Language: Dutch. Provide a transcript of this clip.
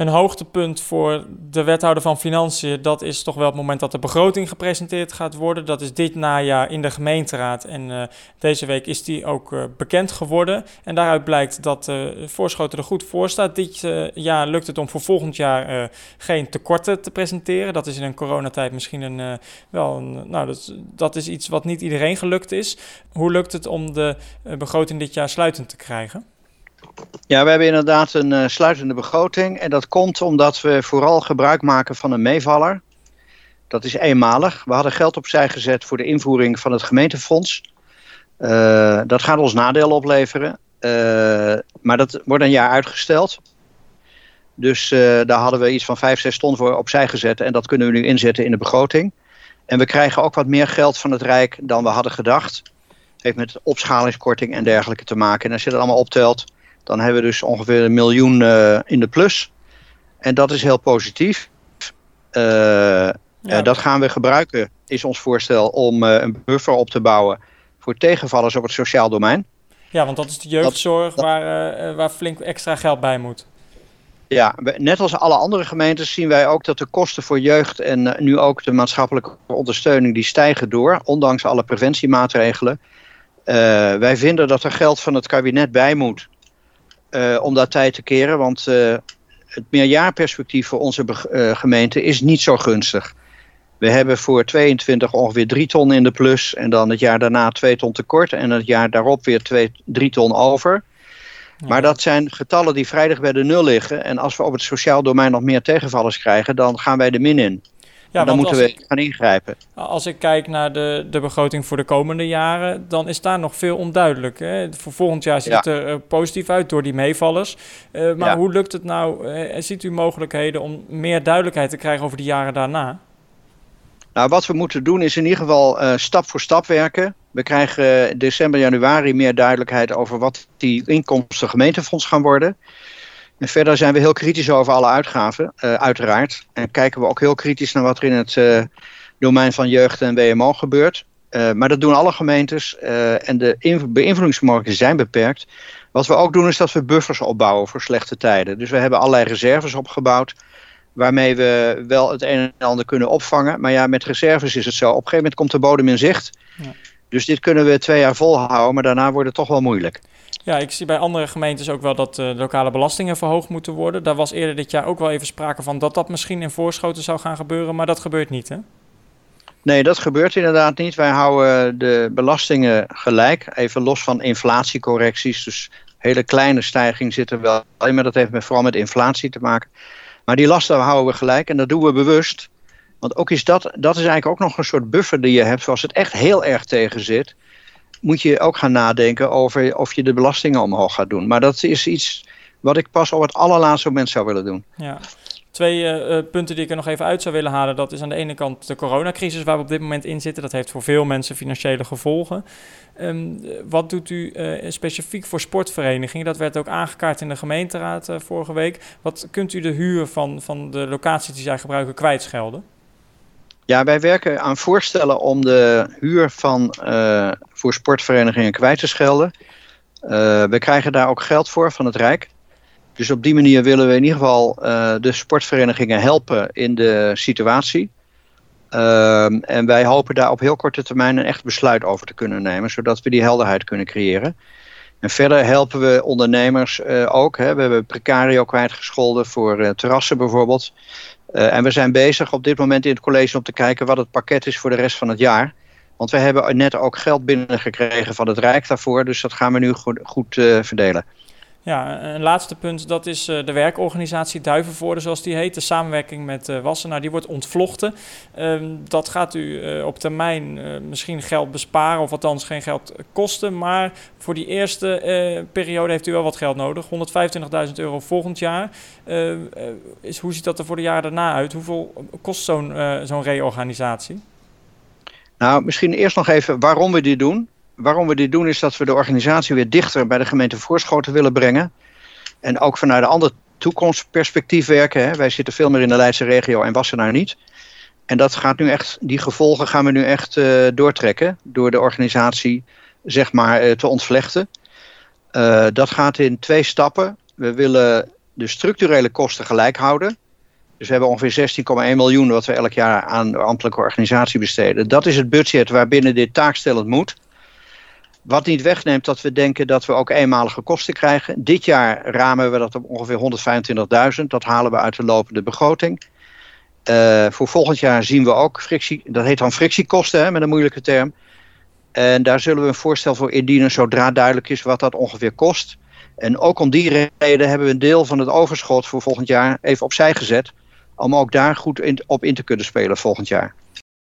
Een hoogtepunt voor de wethouder van Financiën, dat is toch wel het moment dat de begroting gepresenteerd gaat worden. Dat is dit najaar in de gemeenteraad en deze week is die ook bekend geworden. En daaruit blijkt dat Voorschoten er goed voor staat. Dit jaar lukt het om voor volgend jaar geen tekorten te presenteren. Dat is in een coronatijd misschien dat is iets wat niet iedereen gelukt is. Hoe lukt het om de begroting dit jaar sluitend te krijgen? Ja, we hebben inderdaad een sluitende begroting. En dat komt omdat we vooral gebruik maken van een meevaller. Dat is eenmalig. We hadden geld opzij gezet voor de invoering van het gemeentefonds. Dat gaat ons nadeel opleveren. Maar dat wordt een jaar uitgesteld. Dus daar hadden we iets van 5-6 ton voor opzij gezet. En dat kunnen we nu inzetten in de begroting. En we krijgen ook wat meer geld van het Rijk dan we hadden gedacht. Het heeft met opschalingskorting en dergelijke te maken. En als je dat allemaal optelt, dan hebben we dus ongeveer 1 miljoen in de plus. En dat is heel positief. Dat gaan we gebruiken, is ons voorstel, om een buffer op te bouwen voor tegenvallers op het sociaal domein. Ja, want dat is de jeugdzorg waar flink extra geld bij moet. Ja, net als alle andere gemeentes zien wij ook dat de kosten voor jeugd en nu ook de maatschappelijke ondersteuning, die stijgen door, ondanks alle preventiemaatregelen. Wij vinden dat er geld van het kabinet bij moet om dat tijd te keren, want het meerjaarperspectief voor onze gemeente is niet zo gunstig. We hebben voor 22 ongeveer 3 ton in de plus en dan het jaar daarna 2 ton tekort en het jaar daarop weer 3 ton over. Maar dat zijn getallen die vrij dicht bij de nul liggen. En als we op het sociaal domein nog meer tegenvallers krijgen, dan gaan wij de min in. Ja, dan moeten we gaan ingrijpen. Als ik kijk naar de begroting voor de komende jaren, dan is daar nog veel onduidelijk. Hè? Voor volgend jaar ziet het er positief uit door die meevallers. Maar hoe lukt het nou? Ziet u mogelijkheden om meer duidelijkheid te krijgen over de jaren daarna? Nou, wat we moeten doen is in ieder geval stap voor stap werken. We krijgen december, januari meer duidelijkheid over wat die inkomsten gemeentefonds gaan worden. En verder zijn we heel kritisch over alle uitgaven, uiteraard. En kijken we ook heel kritisch naar wat er in het domein van jeugd en WMO gebeurt. Maar dat doen alle gemeentes en de beïnvloedingsmogelijkheden zijn beperkt. Wat we ook doen is dat we buffers opbouwen voor slechte tijden. Dus we hebben allerlei reserves opgebouwd, waarmee we wel het een en ander kunnen opvangen. Maar ja, met reserves is het zo. Op een gegeven moment komt de bodem in zicht. Ja. Dus dit kunnen we 2 jaar volhouden, maar daarna wordt het toch wel moeilijk. Ja, ik zie bij andere gemeentes ook wel dat de lokale belastingen verhoogd moeten worden. Daar was eerder dit jaar ook wel even sprake van dat misschien in Voorschoten zou gaan gebeuren, maar dat gebeurt niet, hè? Nee, dat gebeurt inderdaad niet. Wij houden de belastingen gelijk, even los van inflatiecorrecties. Dus hele kleine stijging zit er wel in, maar dat heeft vooral met inflatie te maken. Maar die lasten houden we gelijk en dat doen we bewust. Want ook is dat is eigenlijk ook nog een soort buffer die je hebt. Zoals het echt heel erg tegen zit, moet je ook gaan nadenken over of je de belastingen omhoog gaat doen. Maar dat is iets wat ik pas op het allerlaatste moment zou willen doen. Ja. 2 punten die ik er nog even uit zou willen halen. Dat is aan de ene kant de coronacrisis waar we op dit moment in zitten. Dat heeft voor veel mensen financiële gevolgen. Wat doet u specifiek voor sportverenigingen? Dat werd ook aangekaart in de gemeenteraad vorige week. Wat kunt u de huur van de locaties die zij gebruiken kwijtschelden? Ja, wij werken aan voorstellen om de huur voor sportverenigingen kwijt te schelden. We krijgen daar ook geld voor van het Rijk. Dus op die manier willen we in ieder geval de sportverenigingen helpen in de situatie. En wij hopen daar op heel korte termijn een echt besluit over te kunnen nemen, zodat we die helderheid kunnen creëren. En verder helpen we ondernemers ook. Hè. We hebben precario kwijtgescholden voor terrassen bijvoorbeeld. En we zijn bezig op dit moment in het college om te kijken wat het pakket is voor de rest van het jaar. Want we hebben net ook geld binnengekregen van het Rijk daarvoor. Dus dat gaan we nu goed verdelen. Ja, een laatste punt, dat is de werkorganisatie Duivenvoorde, zoals die heet. De samenwerking met Wassenaar, die wordt ontvlochten. Dat gaat u op termijn misschien geld besparen, of althans geen geld kosten. Maar voor die eerste periode heeft u wel wat geld nodig. €125.000 volgend jaar. Hoe ziet dat er voor de jaren daarna uit? Hoeveel kost zo'n reorganisatie? Nou, misschien eerst nog even waarom we dit doen. Waarom we dit doen is dat we de organisatie weer dichter bij de gemeente Voorschoten willen brengen. En ook vanuit een ander toekomstperspectief werken. Hè. Wij zitten veel meer in de Leidse regio en Wassenaar niet. En dat gaat nu echt, die gevolgen gaan we nu echt doortrekken. Door de organisatie zeg maar te ontvlechten. Dat gaat in 2 stappen. We willen de structurele kosten gelijk houden. Dus we hebben ongeveer 16,1 miljoen wat we elk jaar aan de ambtelijke organisatie besteden. Dat is het budget waarbinnen dit taakstellend moet. Wat niet wegneemt dat we denken dat we ook eenmalige kosten krijgen. Dit jaar ramen we dat op ongeveer 125.000. Dat halen we uit de lopende begroting. Voor volgend jaar zien we ook frictie. Dat heet dan frictiekosten, met een moeilijke term. En daar zullen we een voorstel voor indienen zodra duidelijk is wat dat ongeveer kost. En ook om die reden hebben we een deel van het overschot voor volgend jaar even opzij gezet. Om ook daar goed op in te kunnen spelen volgend jaar.